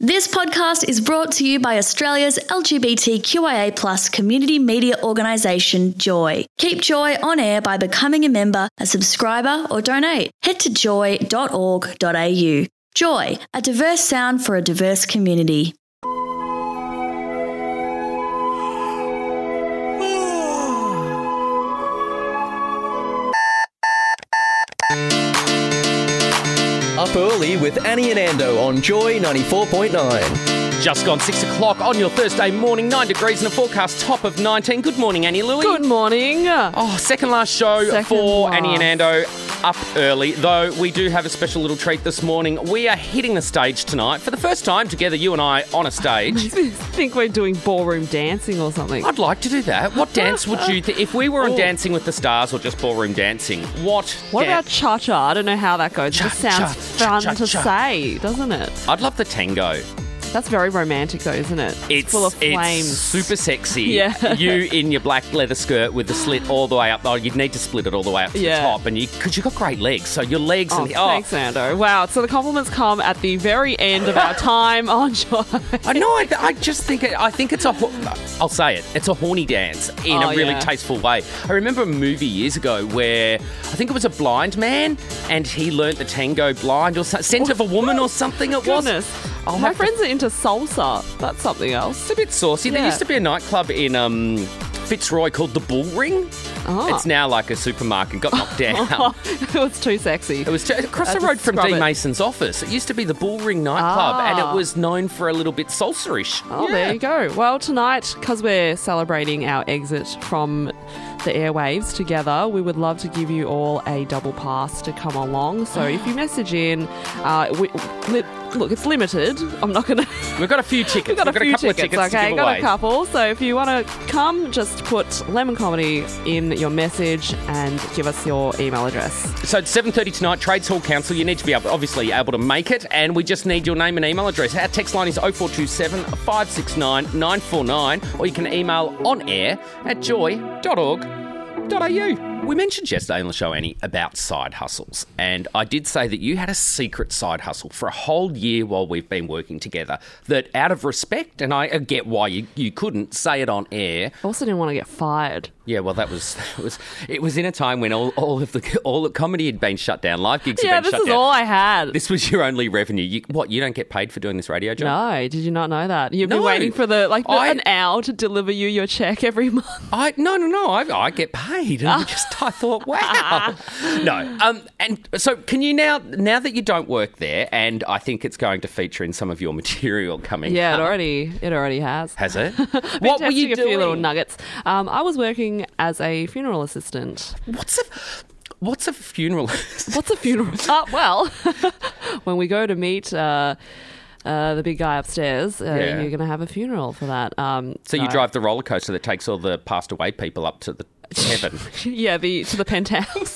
This podcast is brought to you by Australia's LGBTQIA+ community media organisation, Joy. Keep Joy on air by becoming a member, a subscriber or donate. Head to joy.org.au. Joy, a diverse sound for a diverse community. Up early with Annie and Ando on Joy 94.9. Just gone 6 o'clock on your Thursday morning, 9 degrees and a forecast top of 19. Good morning, Annie Louie. Good morning. Oh, second last show for Annie and Ando. Up early, though we do have a special little treat this morning. We are hitting the stage tonight for the first time together, you and I, on a stage. I think we're doing ballroom dancing or something. I'd like to do that. What dance would you think, if we were on Dancing with the Stars or just ballroom dancing, what about cha-cha? I don't know how that goes. It just sounds fun to cha. say, doesn't it? I'd love the tango. That's very romantic though, isn't it? It's full of flames. It's super sexy. Yeah. You in your black leather skirt with the slit all the way up. Oh, you'd need to split it all the way up to the top, and because you've got great legs. So your legs and thanks, Ando. Wow. So the compliments come at the very end of our time on Joy. I know. I just think it's a. I'll say it. It's a horny dance in a really tasteful way. I remember a movie years ago where I think it was a blind man and he learnt the tango blind or Scent of a Woman or something. It was. My friends are into salsa. That's something else. It's a bit saucy. There used to be a nightclub in Fitzroy called the Bull Ring. Oh. It's now like a supermarket. Got knocked down. It was too sexy. It was across the road from Dean Mason's office. It used to be the Bull Ring nightclub, and it was known for a little bit salsa-ish. Oh, there you go. Well, tonight, because we're celebrating our exit from the airwaves together, we would love to give you all a double pass to come along. So if you message in, look, it's limited. I'm not going to... We've got a few tickets. We've got a couple of tickets to give got away. A couple. So if you want to come, just put Lemon Comedy in your message and give us your email address. So it's 7:30 tonight, Trades Hall Council. You need to be obviously able to make it, and we just need your name and email address. Our text line is 0427 569 949, or you can email on air at joy.org.au. We mentioned yesterday on the show, Annie, about side hustles, and I did say that you had a secret side hustle for a whole year while we've been working together, that out of respect, and I get why you couldn't say it on air. I also didn't want to get fired. Yeah, well, it was in a time when all the comedy had been shut down, live gigs had been shut down. Yeah, this is all I had. This was your only revenue. You don't get paid for doing this radio job? No, did you not know that? You've been waiting for an hour to deliver you your check every month. No, I get paid. And I thought, wow. No. And so can you now that you don't work there, and I think it's going to feature in some of your material coming Yeah, up. it already has. Has it? What were you doing? A few little nuggets. I was working as a funeral assistant. What's a funeral? What's a funeral? Well, when we go to meet the big guy upstairs, you're going to have a funeral for that. So you drive the roller coaster that takes all the passed away people up to the heaven. Yeah, to the penthouse.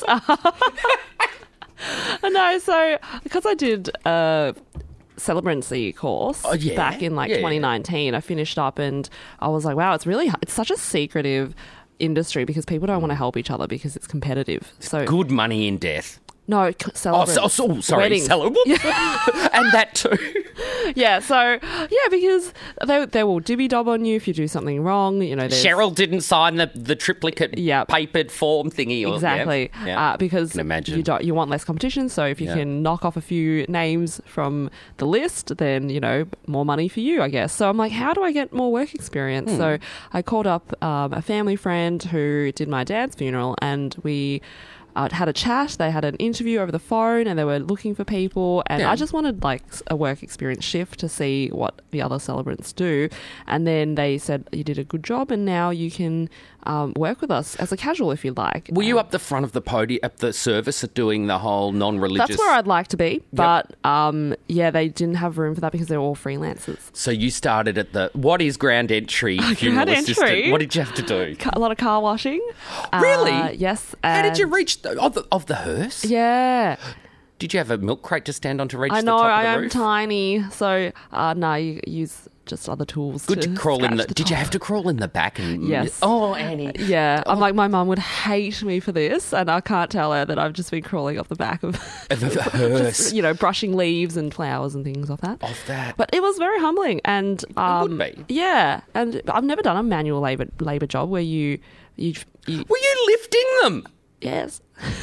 No, so because I did a celebrancy course back in 2019, I finished up and I was like, wow, it's such a secretive industry because people don't want to help each other because it's competitive. So good money in death. No, celebrants. Sorry, weddings. And that too. Yeah, so because they will dibby-dob on you if you do something wrong. Cheryl didn't sign the triplicate papered form thingy. Exactly, because you want less competition. So if you can knock off a few names from the list, then more money for you, I guess. So I'm like, how do I get more work experience? So I called up a family friend who did my dad's funeral, and we had a chat. They had an interview over the phone and they were looking for people, and I just wanted a work experience shift to see what the other celebrants do. And then they said, you did a good job and now you can work with us as a casual if you like. Were you up the front of the podium at the service at doing the whole non-religious? That's where I'd like to be, but they didn't have room for that because they're all freelancers. So you started at what is ground entry funeral assistant? What did you have to do? A lot of car washing. Really? Yes. How did you reach of the hearse? Yeah. Did you have a milk crate to stand on to reach the top of the roof? I am tiny, so no, you use just other tools. Good to crawl in the. the Did you have to crawl in the back? And yes. Oh, Annie. Yeah. I'm like, my mum would hate me for this, and I can't tell her that I've just been crawling off the back of the hearse. Just, brushing leaves and flowers and things off that. But it was very humbling, and it would be. Yeah, and I've never done a manual labour job where you. Were you lifting them? Yes.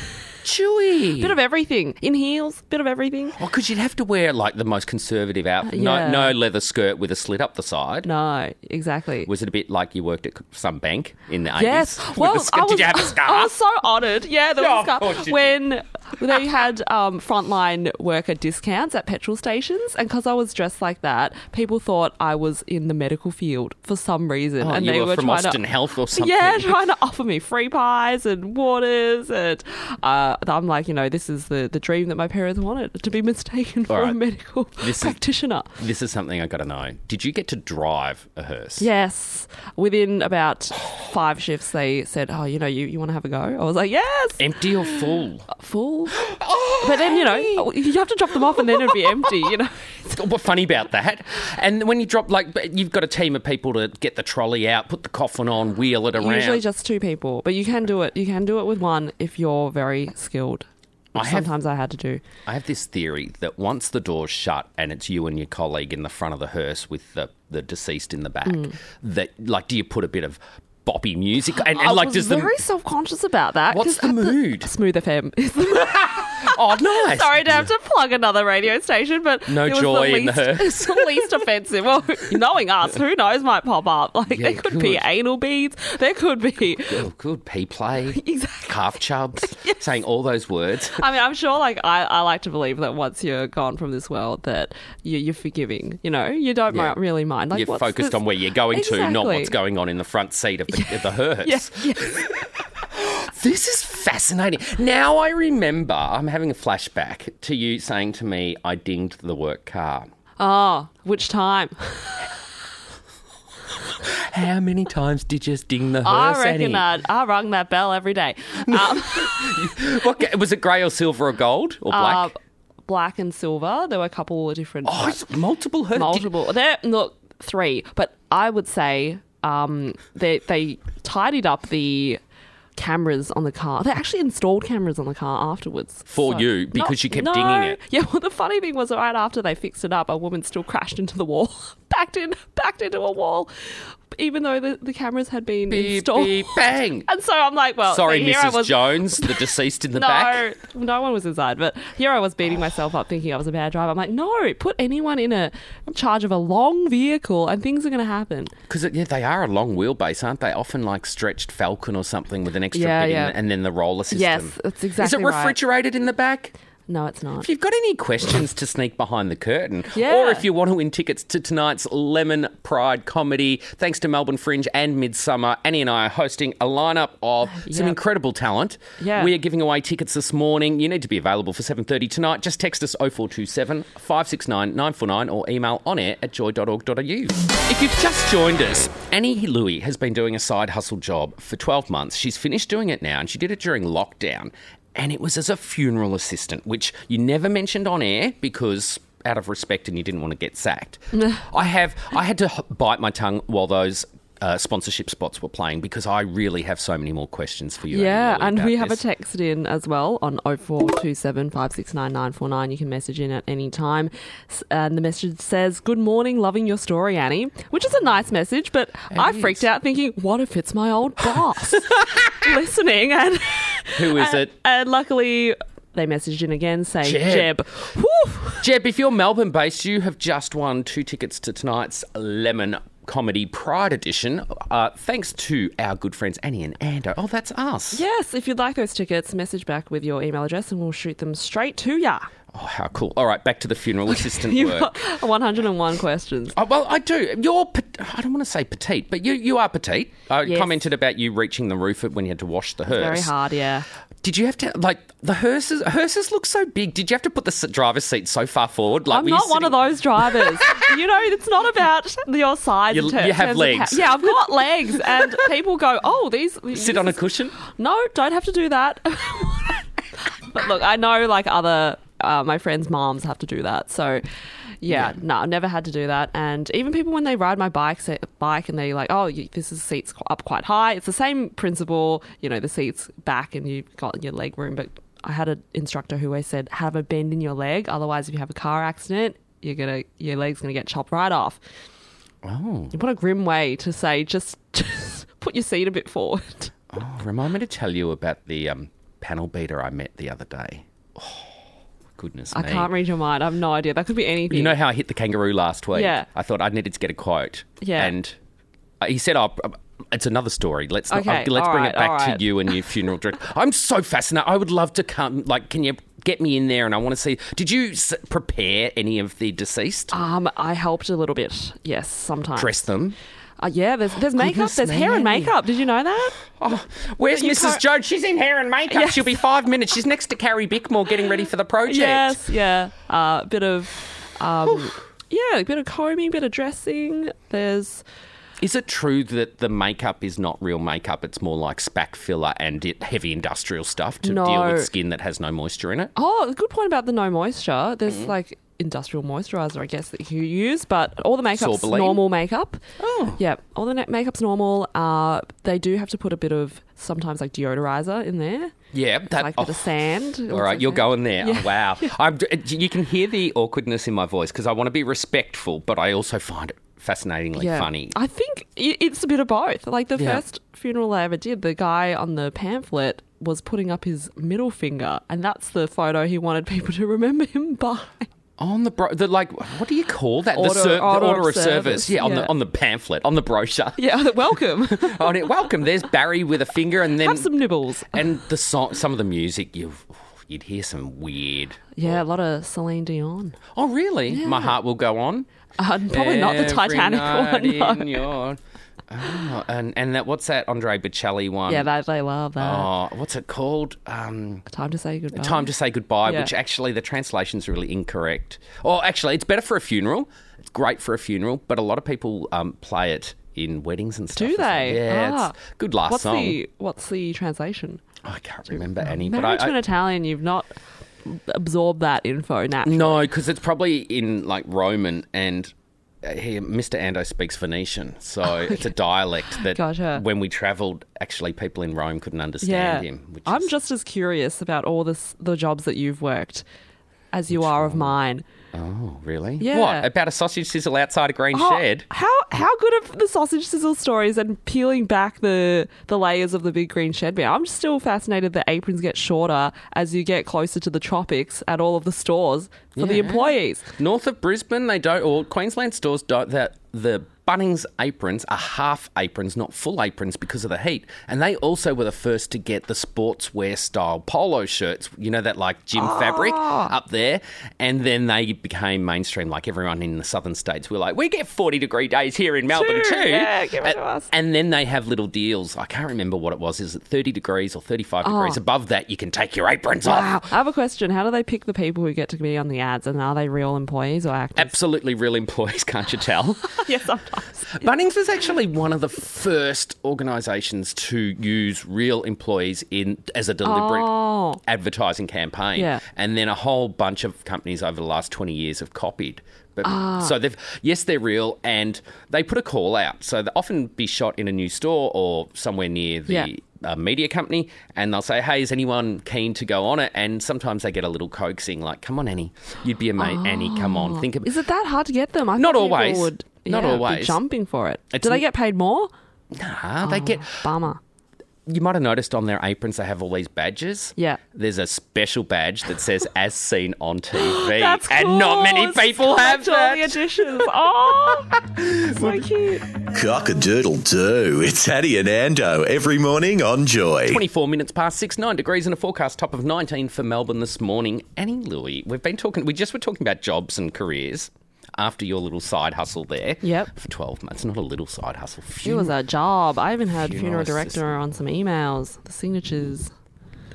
Chewy. Bit of everything. In heels, bit of everything. Well, because you'd have to wear like the most conservative outfit. No leather skirt with a slit up the side. No, exactly. Was it a bit like you worked at some bank in the 80s? Yes. Well, did you have a scarf? I was so honoured. Yeah, there was a scarf. When they had frontline worker discounts at petrol stations, and because I was dressed like that, people thought I was in the medical field for some reason. And they were from Austin Health or something. Yeah, trying to offer me free pies and waters, and I'm like, this is the dream that my parents wanted, to be mistaken for a medical practitioner. This is something I got to know. Did you get to drive a hearse? Yes. Within about 5 shifts, they said, oh, you want to have a go? I was like, yes. Empty or full? Full. But then, you have to drop them off and then it'd be empty, What's funny about that? And when you drop, you've got a team of people to get the trolley out, put the coffin on, wheel it around. Usually just 2 people, but you can do it. You can do it with 1 if you're very skilled. Sometimes I had to do. I have this theory that once the door's shut and it's you and your colleague in the front of the hearse with the deceased in the back, that do you put a bit of boppy music? And I was very self-conscious about that. What's the mood? Smooth FM. Oh, nice. Sorry to have to plug another radio station, but no joy in the hearse. It's the least offensive. Well, knowing us, who knows might pop up. There could be anal beads. There could be good pea play. Exactly. Calf chubs. Yes. Saying all those words. I mean, I'm sure. I like to believe that once you're gone from this world, that you're forgiving. You don't really mind. You're focused on where you're going to, not what's going on in the front seat of the hearse. Yes. This is fascinating. Now I remember, I'm having a flashback to you saying to me, I dinged the work car. Oh, which time? How many times did you ding the hearse, I reckon I rung that bell every day. Was it grey or silver or gold or black? Black and silver. There were a couple of different... Oh, it's multiple hearse. Multiple. Look, 3. But I would say they tidied up the cameras on the car. They actually installed cameras on the car afterwards. For you, because you kept dinging it. Yeah, well, the funny thing was right after they fixed it up, a woman still crashed into the wall, backed into a wall, even though the cameras had been installed. Beep, bang. And so I'm like, well... Sorry, Mrs. Jones, the deceased in the back. No one was inside. But here I was beating myself up thinking I was a bad driver. I'm like, no, put anyone in charge of a long vehicle and things are going to happen. Because, they are a long wheelbase, aren't they? Often like stretched Falcon or something with an extra bit and then the roller system. Yes, that's exactly right. Is it refrigerated in the back? No, it's not. If you've got any questions to sneak behind the curtain, yeah. or if you want to win tickets to tonight's Lemon Pride comedy, thanks to Melbourne Fringe and Midsummer, Annie and I are hosting a lineup of some incredible talent. Yeah. We are giving away tickets this morning. You need to be available for 7:30 tonight. Just text us 0427 569 949 or email onair@joy.org.au. If you've just joined us, Annie Louie has been doing a side hustle job for 12 months. She's finished doing it now and she did it during lockdown. And it was as a funeral assistant, which you never mentioned on air because out of respect and you didn't want to get sacked. I had to bite my tongue while those sponsorship spots were playing because I really have so many more questions for you. Yeah, and we have a text in as well on 0427 569 949. You can message in at any time. And the message says, "Good morning, loving your story, Annie," which is a nice message, but I freaked out thinking, what if it's my old boss listening? And who is it? And luckily... they messaged in again saying, Jeb. Jeb, if you're Melbourne-based, you have just won 2 tickets to tonight's Lemon Comedy Pride Edition, thanks to our good friends Annie and Ando. Oh, that's us. Yes, if you'd like those tickets, message back with your email address and we'll shoot them straight to ya. Oh, how cool. All right, back to the funeral assistant You've work. Got 101 questions. Oh, well, I do. I don't want to say petite, but you are petite. I commented about you reaching the roof when you had to wash the hearse. Very hard, yeah. Did you have to, the hearses look so big. Did you have to put the driver's seat so far forward? I'm not one of those drivers. It's not about your size. You have legs. I've got legs. And people go, oh, these... Sit on a cushion? No, don't have to do that. But look, I know other... my friends' moms have to do that. So, Yeah, no, I've never had to do that. And even people when they ride my bike and they're like, oh, this is seats up quite high. It's the same principle, the seat's back and you've got your leg room. But I had an instructor who always said, have a bend in your leg. Otherwise, if you have a car accident, your leg's going to get chopped right off. Oh. What a grim way to say, just put your seat a bit forward. Oh, remind me to tell you about the panel beater I met the other day. Oh, goodness me. I can't read your mind. I have no idea. That could be anything. You know how I hit the kangaroo last week? Yeah. I thought I needed to get a quote. Yeah. And he said, it's another story. Let's bring it back to you and your funeral director. I'm so fascinated. I would love to come. Like, can you get me in there? And I want to see. Did you prepare any of the deceased? I helped a little bit. Yes, sometimes. Dress them? Yeah, there's makeup. There's hair and makeup. Did you know that? Oh, where's Mrs. Jones? She's in hair and makeup. Yes. She'll be 5 minutes. She's next to Carrie Bickmore getting ready for the project. Yes, yeah. A bit of combing, bit of dressing. Is it true that the makeup is not real makeup? It's more like spac filler and heavy industrial stuff to deal with skin that has no moisture in it? Oh, good point about the no moisture. There's like industrial moisturiser, I guess, that you use, but all the makeup's normal makeup. Oh. Yeah, all the makeup's normal. They do have to put a bit of sometimes like deodorizer in there. Yeah. Like a bit of sand. All right, you're going there. Yeah. Oh, wow. You can hear the awkwardness in my voice because I want to be respectful, but I also find it fascinatingly funny. I think it's a bit of both. Like the first funeral I ever did, the guy on the pamphlet was putting up his middle finger, and that's the photo he wanted people to remember him by. On the what do you call that? Order of service. Yeah, on the pamphlet, on the brochure. Yeah, welcome. Welcome. There's Barry with a finger, and then have some nibbles. And the song, some of the music, you'd hear some weird. Yeah, a lot of Celine Dion. Oh, really? Yeah. My Heart Will Go On. Probably not the Titanic one. No. Oh, and that, what's that Andre Bocelli one? Yeah, they love that. Oh, what's it called? Time to Say Goodbye. Time to Say Goodbye, which actually the translation's really incorrect. Or actually, it's better for a funeral. It's great for a funeral, but a lot of people play it in weddings and stuff. Do they? Yeah, it's a good last song. What's the translation? I can't remember any. Married to an Italian, you've not absorbed that info naturally. No, because it's probably in like Roman and... Mr. Ando speaks Venetian, so it's a dialect that when we travelled, actually people in Rome couldn't understand him. I'm just as curious about all the jobs that you've worked as you are of mine. Oh, really? Yeah. What, about a sausage sizzle outside a green shed? How good are the sausage sizzle stories and peeling back the layers of the big green shed beer? I'm still fascinated that aprons get shorter as you get closer to the tropics at all of the stores for the employees. North of Brisbane, they don't, or Queensland stores don't, the Bunnings aprons are half aprons, not full aprons because of the heat. And they also were the first to get the sportswear style polo shirts, that like gym fabric up there. And then they became mainstream, like everyone in the southern states were like, we get 40-degree days here in Melbourne too. Yeah, give it to us. And then they have little deals. I can't remember what it was. Is it 30 degrees or 35 degrees? Above that, you can take your aprons off. I have a question. How do they pick the people who get to be on the ads? And are they real employees or actors? Absolutely real employees, can't you tell? Yes, sometimes. Bunnings was actually one of the first organisations to use real employees as a deliberate advertising campaign. Yeah. And then a whole bunch of companies over the last 20 years have copied. So they're real, and they put a call out. So they'll often be shot in a new store or somewhere near the media company, and they'll say, hey, is anyone keen to go on it? And sometimes they get a little coaxing, like, come on, Annie, you'd be amazing. Annie, come on. Think about. Is it that hard to get them? Not always. Not always. Be jumping for it. Do they get paid more? Nah, they get... Bummer. You might have noticed on their aprons they have all these badges. Yeah. There's a special badge that says "As seen on TV," That's cool. and not many people have that. All the additions. Oh, so cute. Cock-a-doodle-doo. It's Annie and Ando every morning on Joy. 24 minutes past 6, 9 degrees and a forecast top of 19 for Melbourne this morning. Annie, Louie, we just were talking about jobs and careers. After your little side hustle there. Yep. For 12 months. Not a little side hustle. It was a job. I even had funeral director on some emails. The signatures.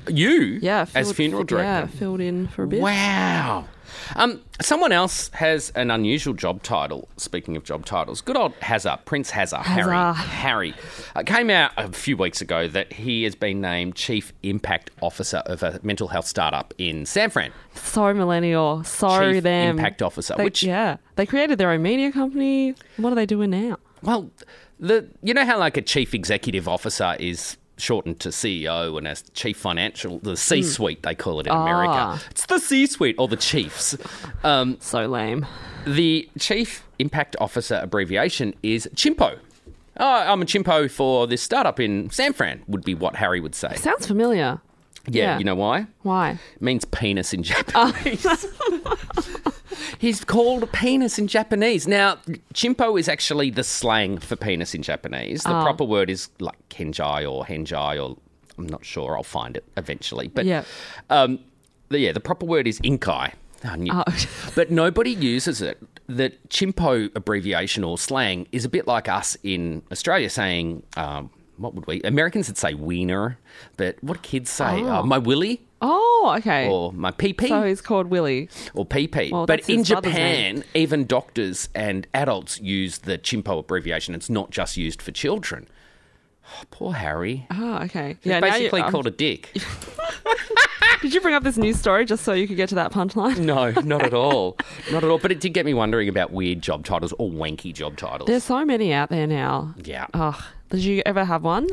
You? Yeah. As funeral director? Yeah, filled in for a bit. Wow. Someone else has an unusual job title. Speaking of job titles, good old Hazza, Prince Hazza, Harry, came out a few weeks ago that he has been named Chief Impact Officer of a mental health startup in San Fran. So millennial. Chief them. Impact Officer. They created their own media company. What are they doing now? Well, you know how like a Chief Executive Officer is shortened to CEO, and as chief financial, the C-suite, they call it in America. It's the C-suite, or the chiefs. So lame. The Chief Impact Officer abbreviation is CHIMPO. Oh, I'm a CHIMPO for this startup in San Fran, would be what Harry would say. Sounds familiar. Yeah, you know why? Why? It means penis in Japanese. He's called penis in Japanese. Now, chimpo is actually the slang for penis in Japanese. The proper word is like kenjai or henjai, or I'm not sure. I'll find it eventually. But the proper word is inkai. But nobody uses it. The chimpo abbreviation or slang is a bit like us in Australia saying, what would we? Americans would say wiener, but what do kids say? My willy. Oh, okay. Or my PP. So he's called Willie. Or PP. Well, but in Japan, even doctors and adults use the chimpo abbreviation. It's not just used for children. Oh, poor Harry. Oh, okay. He's basically called a dick. Did you bring up this news story just so you could get to that punchline? No, not at all. Not at all. But it did get me wondering about weird job titles or wanky job titles. There's so many out there now. Yeah. Oh, did you ever have one?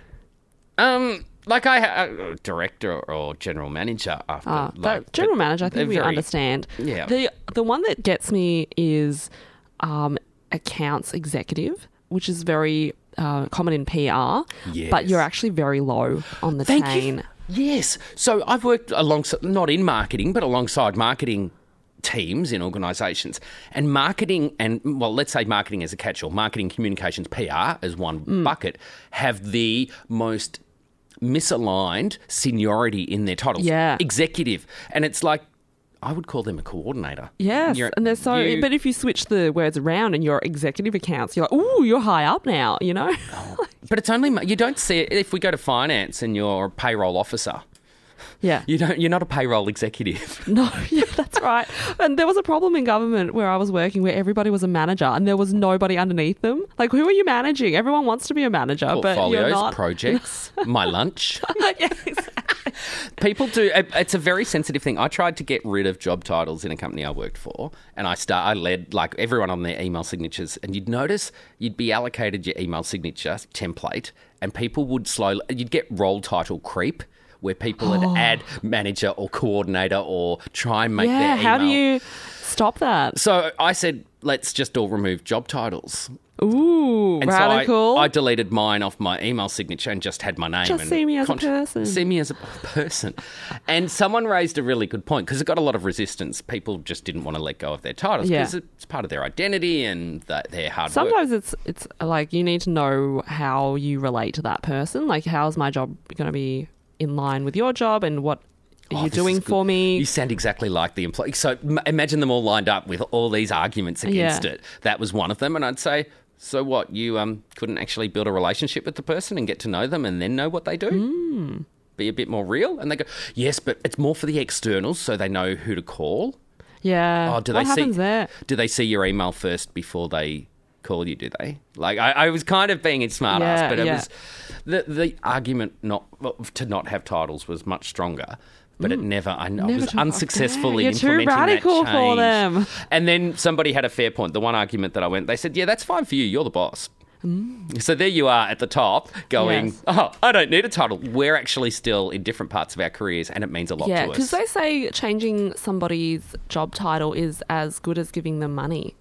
Like director or general manager. General manager, I think we understand. Yeah. The one that gets me is accounts executive, which is very common in PR. Yes. But you're actually very low on the chain. Yes. So I've worked alongside, not in marketing, but alongside marketing teams in organisations, and marketing let's say marketing as a catch-all, marketing, communications, PR as one bucket, have the most misaligned seniority in their titles. Yeah. Executive. And it's like, I would call them a coordinator. Yes, and they're but if you switch the words around in your executive accounts, you're like, ooh, you're high up now, you know? But it's only, you don't see it if we go to finance and you're a payroll officer. Yeah. You're not a payroll executive. No, yeah, that's right. And there was a problem in government where I was working where everybody was a manager and there was nobody underneath them. Like, who are you managing? Everyone wants to be a manager, but you're not. Projects, my lunch. Yeah, exactly. People do. It's a very sensitive thing. I tried to get rid of job titles in a company I worked for, and I led like everyone on their email signatures, and you'd notice you'd be allocated your email signature template, and people would you'd get role title creep, where people would add manager or coordinator or try and make their email. How do you stop that? So I said, let's just all remove job titles. Ooh, and radical. So I deleted mine off my email signature and just had my name. Just see me as a person. See me as a person. And someone raised a really good point because it got a lot of resistance. People just didn't want to let go of their titles because it's part of their identity and their hard work. Sometimes it's like you need to know how you relate to that person. Like, how's my job going to be in line with your job, and what are you doing for me? You sound exactly like the employee. So imagine them all lined up with all these arguments against it. That was one of them. And I'd say, so what? You couldn't actually build a relationship with the person and get to know them and then know what they do? Be a bit more real? And they go, yes, but it's more for the externals so they know who to call. Yeah. What happens there? Do they see your email first before they call you, do they? Like, I was kind of being a smart ass, but it was the argument to not have titles was much stronger. But it I was unsuccessful in implementing that change. You're too radical for them. And then somebody had a fair point. The one argument that I went, they said, yeah, that's fine for you. You're the boss. So there you are at the top going, I don't need a title. We're actually still in different parts of our careers and it means a lot to us. Yeah, because they say changing somebody's job title is as good as giving them money.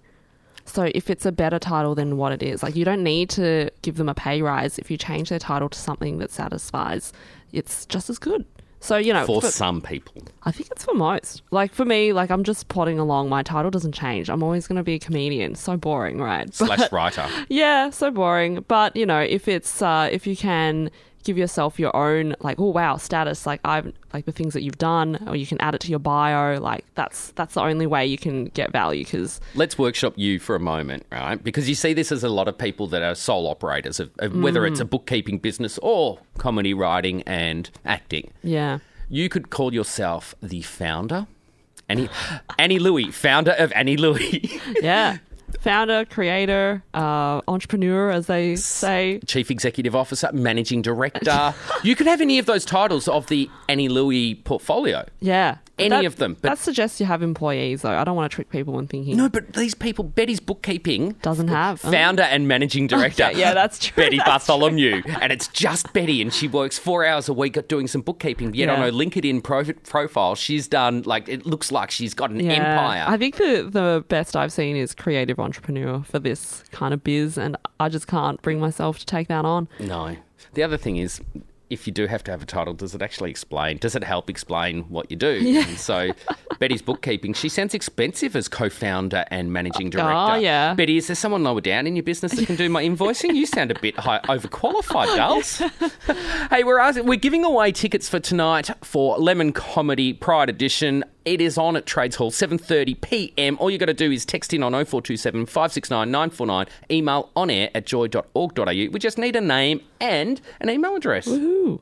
So if it's a better title than what it is, like, you don't need to give them a pay rise. If you change their title to something that satisfies, it's just as good. So, you know, for some people, I think it's for most. Like, for me, like, I'm just plodding along. My title doesn't change. I'm always going to be a comedian. So boring, right? / writer. Yeah, so boring. But, you know, if it's if you can give yourself your own, like, oh wow, status, like the things that you've done, or you can add it to your bio. Like that's the only way you can get value. Because let's workshop you for a moment, right? Because you see this as a lot of people that are sole operators of whether it's a bookkeeping business or comedy writing and acting. Yeah. You could call yourself the founder, Annie Louie, founder of Annie Louie. Yeah. Founder, creator, entrepreneur, as they say. Chief Executive Officer, Managing Director. You could have any of those titles of the Annie Louie portfolio. Yeah. Any of them. But that suggests you have employees, though. I don't want to trick people in thinking. No, but these people, Betty's Bookkeeping. Doesn't have. Founder and Managing Director. Okay, yeah, that's true. Betty Bartholomew. And it's just Betty, and she works 4 hours a week doing some bookkeeping. Yet on her LinkedIn profile, she's done, like, it looks like she's got an empire. I think the best I've seen is creative entrepreneur for this kind of biz, and I just can't bring myself to take that on. No. The other thing is, if you do have to have a title, does it actually explain? Does it help explain what you do? Yeah. And so Betty's Bookkeeping, she sounds expensive as co-founder and managing director. Oh, yeah. Betty, is there someone lower down in your business that can do my invoicing? You sound a bit overqualified, girls. Hey, we're giving away tickets for tonight for Lemon Comedy Pride Edition. It is on at Trades Hall, 7:30 p.m. All you got to do is text in on 0427 569 949, email onair@joy.org.au. We just need a name and an email address. Woohoo.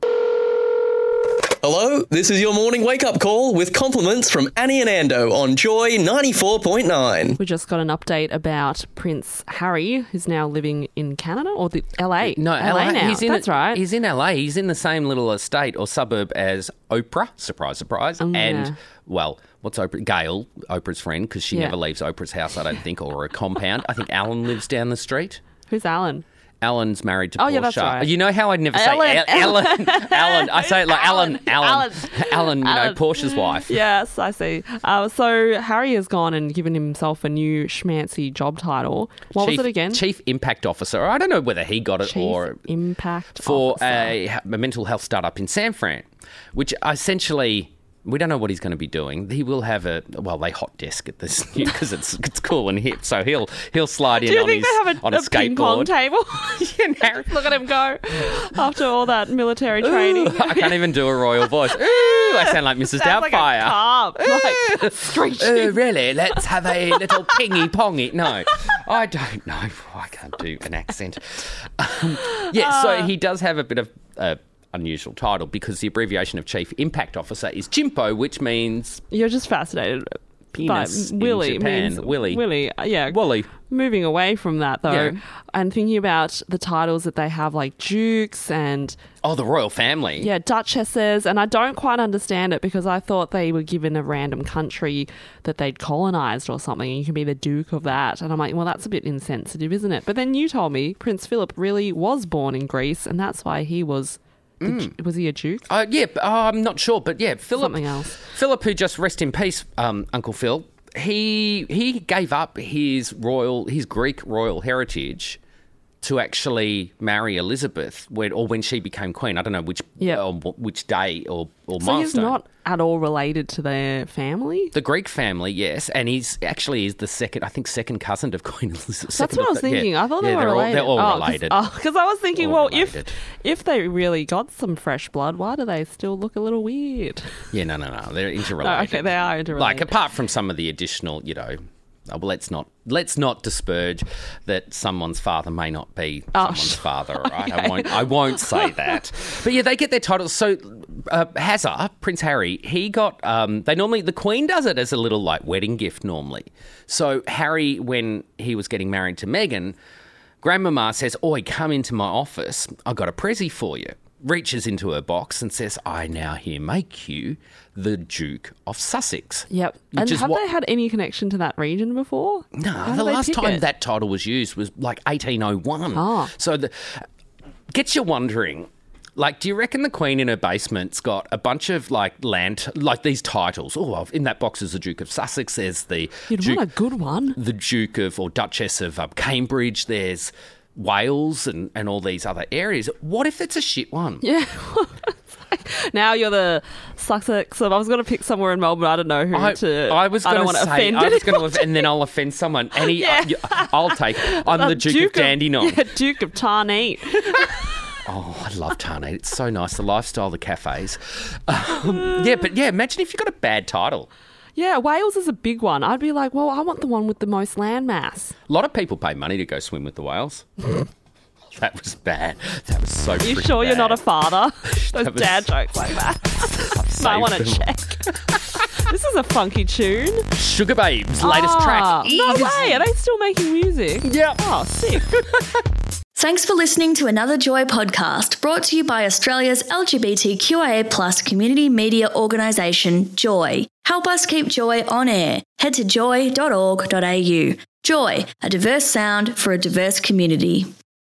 Hello, this is your morning wake-up call with compliments from Annie and Ando on Joy 94.9. We just got an update about Prince Harry, who's now living in Canada or the LA. No, LA now. That's right. He's in LA. He's in the same little estate or suburb as Oprah. Surprise, surprise. And, well, what's Oprah? Gail, Oprah's friend, because she never leaves Oprah's house, I don't think, or a compound. I think Alan lives down the street. Who's Alan? Alan's married to Portia. Yeah, that's right. You know how I never say Alan. I say it like Alan, you know, Portia's wife. Yes, I see. So Harry has gone and given himself a new schmancy job title. What was it again? Chief Impact Officer. I don't know whether he got it Chief Impact for Officer. a mental health startup in San Fran, which essentially... We don't know what he's going to be doing. He will have they hot desk at this because it's cool and hip. So he'll slide in on his on a skateboard. Ping pong table? Look at him go after all that military training. I can't even do a royal voice. Ooh, I sound like Mrs. Doubtfire. Like screeching. Really? Let's have a little pingy pongy. No, I don't know. I can't do an accent. So he does have a bit of. Unusual title because the abbreviation of Chief Impact Officer is Chimpo, which means... You're just fascinated penis by Willy. In Japan. Means Willy. Yeah. Wooly. Moving away from that, though, and thinking about the titles that they have, like dukes and... Oh, the royal family. Yeah, duchesses, and I don't quite understand it because I thought they were given a random country that they'd colonised or something, and you can be the duke of that. And I'm like, well, that's a bit insensitive, isn't it? But then you told me Prince Philip really was born in Greece, and that's why he was... Was he a duke? I'm not sure, but yeah, Philip. Something else. Philip, who just rest in peace, Uncle Phil. He gave up his Greek royal heritage to actually marry Elizabeth when she became queen. I don't know which day or milestone. So he's not at all related to their family? The Greek family, yes, and he's actually the second cousin of Queen Elizabeth. That's what I was thinking. I thought they were related. They're all related. Because I was thinking, if they really got some fresh blood, why do they still look a little weird? Yeah, no, they're interrelated. Okay, they are interrelated. Like apart from some of the additional, let's not disparage that someone's father may not be someone's father, right? Okay. I won't say that. But yeah, they get their titles. So Prince Harry, he got the Queen does it as a little like wedding gift normally. So Harry, when he was getting married to Meghan, Grandmama says, "Oi, come into my office. I got a prezi for you." Reaches into her box and says, "I now here make you the Duke of Sussex." Yep. And have they had any connection to that region before? No, the last time that title was used was like 1801. Oh. So gets you wondering, like, do you reckon the Queen in her basement's got a bunch of like land, like these titles? Oh, in that box is the Duke of Sussex. There's the You'd want a good one. The Duke of or Duchess of Cambridge. There's Wales and all these other areas. What if it's a shit one? Yeah. Now you're the Sussex. I was going to pick somewhere in Melbourne. I don't know who to. I was going to say. I was going to, and then I'll offend someone. And I'll take it. I'm the Duke of Dandenong. Yeah, Duke of Tarneet. Oh, I love Tarnate. It's so nice. The lifestyle, the cafes. Imagine if you got a bad title. Yeah, Wales is a big one. I'd be like, well, I want the one with the most landmass. A lot of people pay money to go swim with the whales. That was bad. That was so You sure bad. You're not a father? Those dad jokes like that. I want to check. This is a funky tune. Sugababes, latest track. No way. Are they still making music? Yeah. Oh, sick. Thanks for listening to another Joy podcast brought to you by Australia's LGBTQIA+ community media organisation, Joy. Help us keep Joy on air. Head to joy.org.au. Joy, a diverse sound for a diverse community.